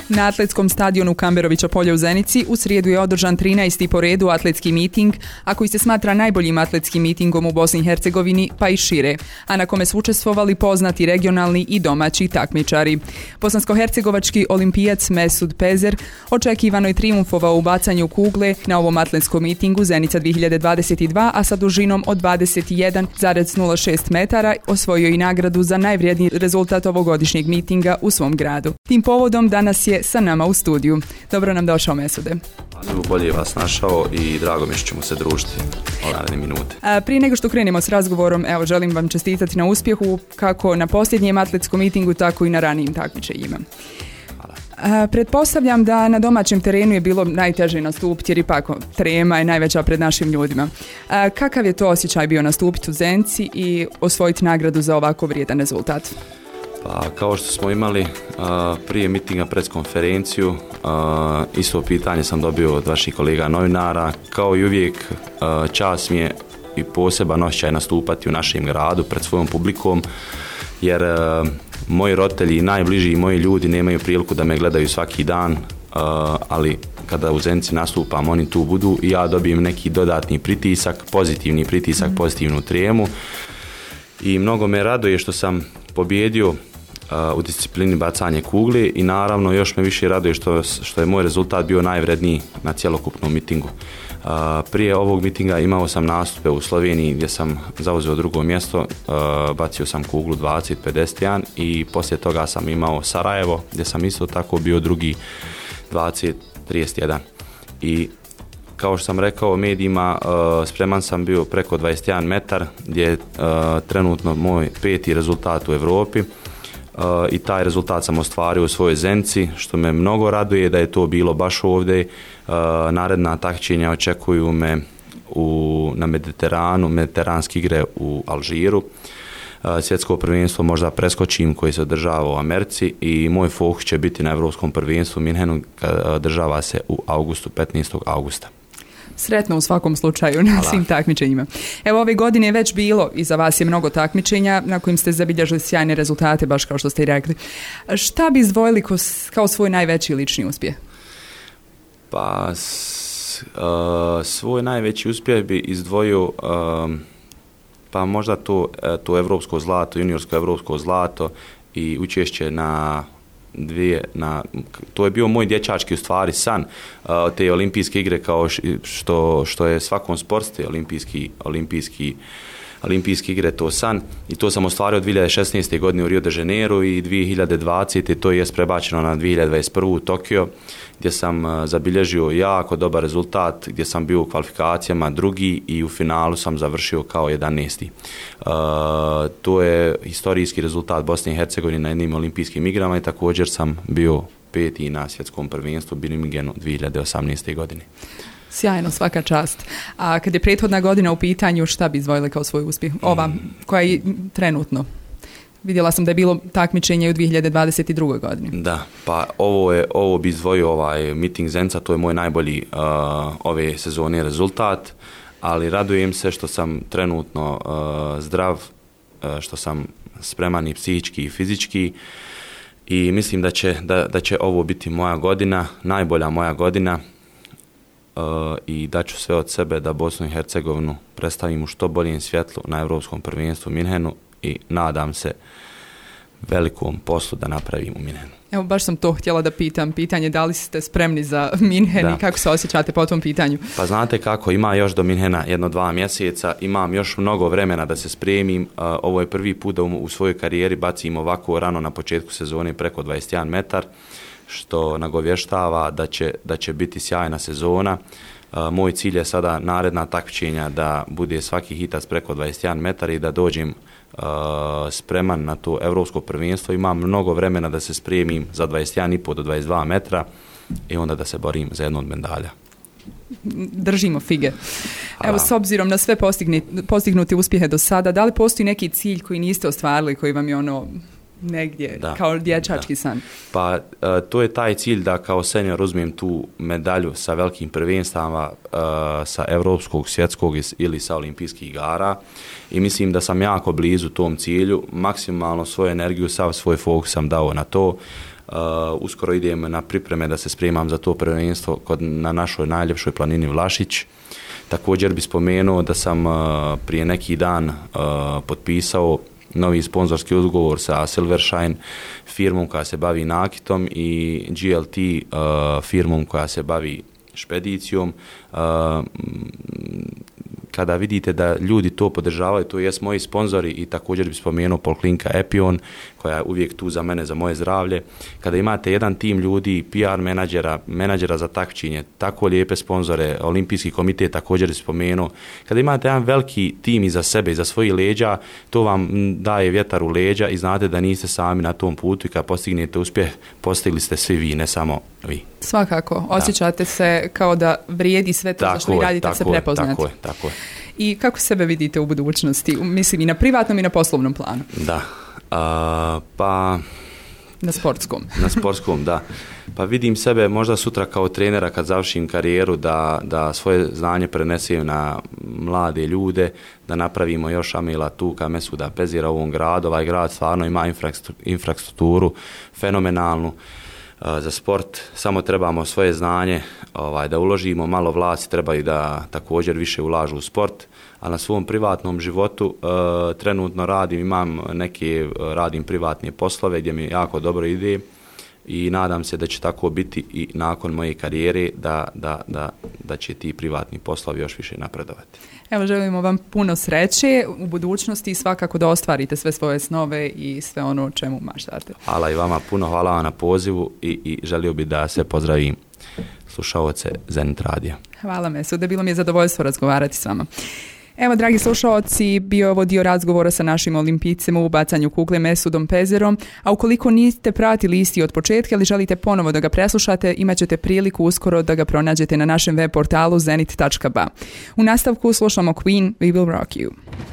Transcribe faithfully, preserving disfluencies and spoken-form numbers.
Na atletskom stadionu Kamberovića polja u Zenici u srijedu je održan trinaesti po redu atletski miting, a koji se smatra najboljim atletskim mitingom u Bosni i Hercegovini, pa i šire, a na kome su učestvovali poznati regionalni i domaći takmičari. Bosansko-hercegovački olimpijac Mesud Pezer očekivano je trijumfovao u bacanju kugle na ovom atletskom mitingu Zenica dvije hiljade dvadeset dva, a sa dužinom od dvadeset jedan zarez nula šest metara osvojio i nagradu za najvrijedniji rezultat ovogodišnjeg mitinga u svom gradu. Tim povodom danas je sa nama u studiju. Dobro nam došao, Mesude. Bolje vas našao i drago mi što ćemo se družiti o naredne minute. A, prije nego što krenemo s razgovorom, evo, želim vam čestitati na uspjehu kako na posljednjem atletskom mitingu, tako i na ranijim takmičenjima. A, pretpostavljam da na domaćem terenu je bilo najteže nastupiti jer ipak trema je najveća pred našim ljudima. A, kakav je to osjećaj bio nastupiti u Zenici i osvojiti nagradu za ovako vrijedan rezultat? Pa, kao što smo imali uh, prije mitinga preskonferenciju, uh, isto pitanje sam dobio od vaših kolega novinara. Kao i uvijek, uh, čast mi je i poseban osjećaj nastupati u našem gradu pred svojom publikom, jer uh, moji roditelji i najbliži moji ljudi nemaju priliku da me gledaju svaki dan, uh, ali kada u Zenici nastupam, oni tu budu i ja dobijem neki dodatni pritisak, pozitivni pritisak, pozitivnu tremu. I mnogo me raduje što sam pobjedio uh, u disciplini bacanje kugle i naravno još me više raduje što, što je moj rezultat bio najvredniji na cjelokupnom mitingu. Uh, prije ovog mitinga imao sam nastupe u Sloveniji gdje sam zauzeo drugo mjesto, uh, bacio sam kuglu dvadeset pedeset jedan i poslije toga sam imao Sarajevo gdje sam isto tako bio drugi dvadeset trideset jedan. I kao što sam rekao medijima, uh, spreman sam bio preko dvadeset jedan metar, gdje je uh, trenutno moj peti rezultat u Europi uh, i taj rezultat sam ostvario u svojoj Zenici, što me mnogo raduje da je to bilo baš ovdje. Uh, naredna takmičenja očekuju me u, na Mediteranu, mediteranske igre u Alžiru. Uh, svjetsko prvenstvo možda preskočim koji se održava u Americi i moj fokus će biti na Europskom prvenstvu u Minhenu, održava se u augustu, petnaestog augusta. Sretno u svakom slučaju na svim takmičenjima. Evo, ove godine je već bilo, iza vas je mnogo takmičenja na kojim ste zabilježili sjajne rezultate, baš kao što ste i rekli. Šta bi izdvojili kao svoj najveći lični uspjeh? Pa, s, uh, svoj najveći uspjeh bi izdvojio uh, pa možda to, to evropsko zlato, juniorsko evropsko zlato i učešće na dvije, na, to je bio moj dječački u stvari san, uh, te olimpijske igre kao što, što je svakom sportu olimpijski, olimpijski, olimpijske igre to san i to sam ostvario dvije hiljade šesnaeste. godine u Rio de Janeiro i dvije hiljade dvadesete. to je prebačeno na dvije hiljade dvadeset prvu. u Tokio gdje sam uh, zabilježio jako dobar rezultat, gdje sam bio u kvalifikacijama drugi i u finalu sam završio kao jedanaesti. Uh, to je historijski rezultat Bosne i Hercegovine na jednim olimpijskim igrama i također sam bio peti na svjetskom prvenstvu u Birmingenu dvije hiljade osamnaeste. godine. Sjajno, svaka čast. A kad je prethodna godina u pitanju, šta bi izdvojili kao svoj uspjeh? Ova, koja je trenutno? Vidjela sam da je bilo takmičenje u dvije hiljade dvadeset drugoj. godini. Da, pa ovo, je, ovo bi izdvojio ovaj miting Zenica, to je moj najbolji uh, ove sezone rezultat, ali radujem se što sam trenutno uh, zdrav, uh, što sam spreman i psihički i fizički i mislim da će, da, da će ovo biti moja godina, najbolja moja godina. Uh, i daću sve od sebe da Bosnu i Hercegovinu predstavim u što boljem svjetlu na Europskom prvenstvu u Minhenu i nadam se velikom poslu da napravim u Minhenu. Evo, baš sam to htjela da pitam, pitanje da li ste spremni za Minhen da. I kako se osjećate po tom pitanju? Pa znate kako, ima još do Minhena jedno dva mjeseca, imam još mnogo vremena da se spremim, uh, ovo je prvi put da u, u svojoj karijeri bacim ovako rano na početku sezone preko dvadeset jedan metar, što nagovještava da će, da će biti sjajna sezona. Uh, moj cilj je sada naredna takmičenja da bude svaki hitac preko dvadeset jedan metar i da dođem uh, spreman na to evropsko prvenstvo. Imam mnogo vremena da se spremim za dvadeset jedan i pol do dvadeset dva metra i onda da se borim za jednu od medalja. Držimo fige. Evo, s obzirom na sve postignute uspjehe do sada, da li postoji neki cilj koji niste ostvarili, koji vam je ono negdje da, kao dječački da. san? Pa uh, to je taj cilj da kao senior uzmem tu medalju sa velikim prvenstava, uh, sa evropskog, svjetskog ili sa olimpijskih igara i mislim da sam jako blizu tom cilju. Maksimalno svoju energiju, sav svoj fokus sam dao na to. Uh, uskoro idem na pripreme da se spremam za to prvenstvo kod, na našoj najljepšoj planini Vlašić. Također bi spomenuo da sam uh, prije neki dan uh, potpisao novi sponzorski ugovor sa Silvershine, firmom koja se bavi nakitom, i G L T uh, firmom koja se bavi špedicijom. Uh, kada vidite da ljudi to podržavaju, to jest moji sponzori, i također bi spomenuo Poliklinika Epion, koja je uvijek tu za mene, za moje zdravlje. Kada imate jedan tim ljudi, P R menadžera, menadžera za takmičenje, tako lijepe sponzore, Olimpijski komitet također bi spomenuo. Kada imate jedan veliki tim iza sebe, iza svojih leđa, to vam daje vjetar u leđa i znate da niste sami na tom putu, i kad postignete uspjeh, postigli ste svi vi, ne samo vi. Svakako, osjećate da. se kao da vrijedi sve to za što vi radite, se prepoznate. Tako je, tako je. I kako sebe vidite u budućnosti? Mislim i na privatnom i na poslovnom planu. Da, a, pa... Na sportskom. Na sportskom, da. Pa vidim sebe možda sutra kao trenera kad završim karijeru da, da svoje znanje prenesem na mlade ljude, da napravimo još Amila Tuka Mesuda Pezira u ovom gradu. Ovaj grad stvarno ima infrastrukturu fenomenalnu za sport, samo trebamo svoje znanje ovaj, da uložimo, malo vlasti trebaju da također više ulažu u sport, a na svom privatnom životu e, trenutno radim, imam neke, radim privatne poslove gdje mi jako dobro ide i nadam se da će tako biti i nakon moje karijere, da, da, da, da će ti privatni poslovi još više napredovati. Evo, želimo vam puno sreće u budućnosti i svakako da ostvarite sve svoje snove i sve ono o čemu maštate. Hvala i vama puno, hvala vam na pozivu i, i želio bih da se pozdravim slušaoce Zenit radija. Hvala Mesude, bilo mi je zadovoljstvo razgovarati s vama. Evo, dragi slušaoci, bio je ovo dio razgovora sa našim olimpijcem u bacanju kugle Mesudom Pezirom, a ukoliko niste pratili isti od početka ili želite ponovo da ga preslušate, imat ćete priliku uskoro da ga pronađete na našem web portalu zenit tačka ba. U nastavku slušamo Queen, We Will Rock You.